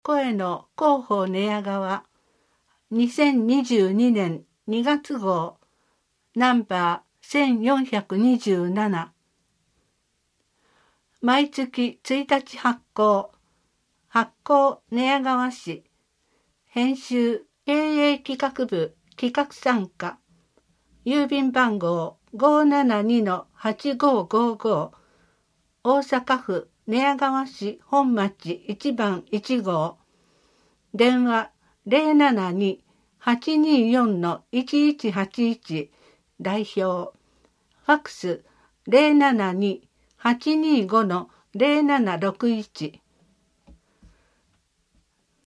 声の広報寝屋川2022年2月号ナンバー1427毎月1日発行寝屋川市編集経営企画部企画参加郵便番号 572-8555 大阪府寝屋川市本町1番1号電話 072-824-1181 代表ファックス 072-825-0761